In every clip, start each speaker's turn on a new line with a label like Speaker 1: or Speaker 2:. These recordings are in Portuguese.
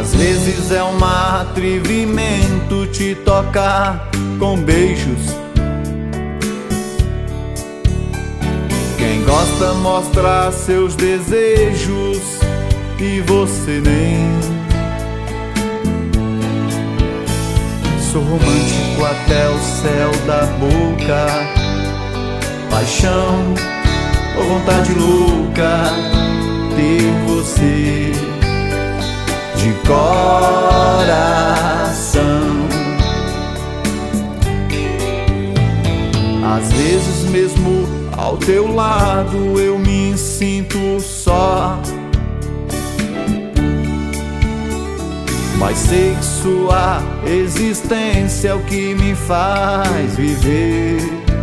Speaker 1: Às vezes é um atrevimento te tocar com beijos. Quem gosta mostra seus desejos e você nem. Sou romântico até o céu da boca, paixão ou vontade louca ter você de coração. Às vezes mesmo ao teu lado eu me sinto só, mas sei que sua existência é o que me faz viver.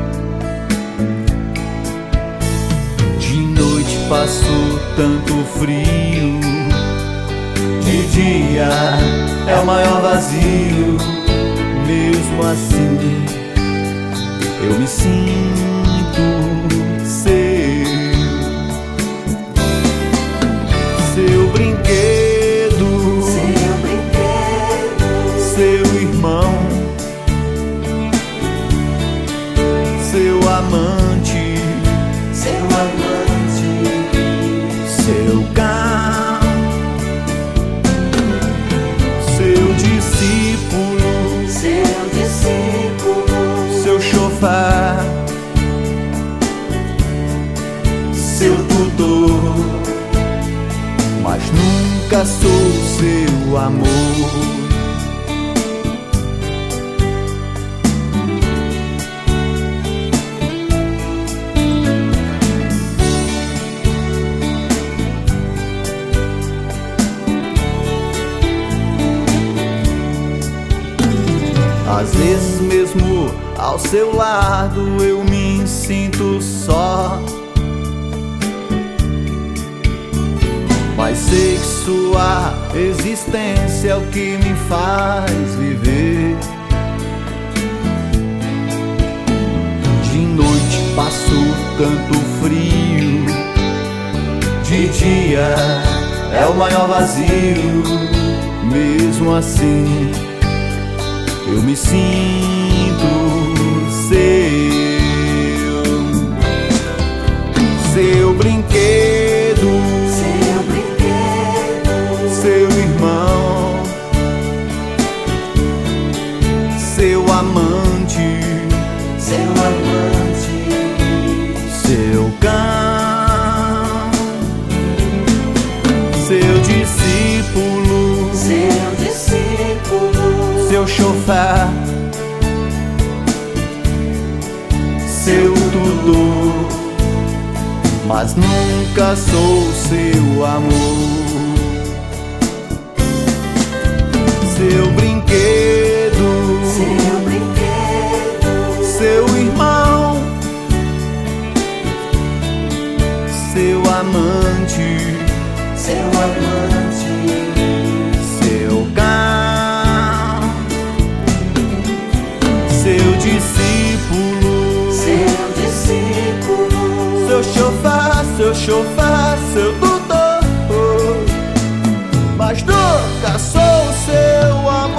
Speaker 1: De noite passo tanto frio, de dia é o maior vazio. Mesmo assim eu me sinto seu brinquedo, seu irmão, seu amante, seu cão, seu discípulo, seu chofer, seu tutor, mas nunca sou seu amor. Às vezes mesmo ao seu lado eu me sinto só, mas sei que sua existência é o que me faz viver. De noite passo tanto frio, de dia é o maior vazio. Mesmo assim eu me sinto seu brinquedo, seu irmão, seu amante, seu cão, seu discípulo, seu chofer, seu tutor, mas nunca sou seu amor. Seu brinquedo, seu irmão, seu amante, seu cão, seu discípulo, seu chofer, seu tutor, mas nunca sou seu amor.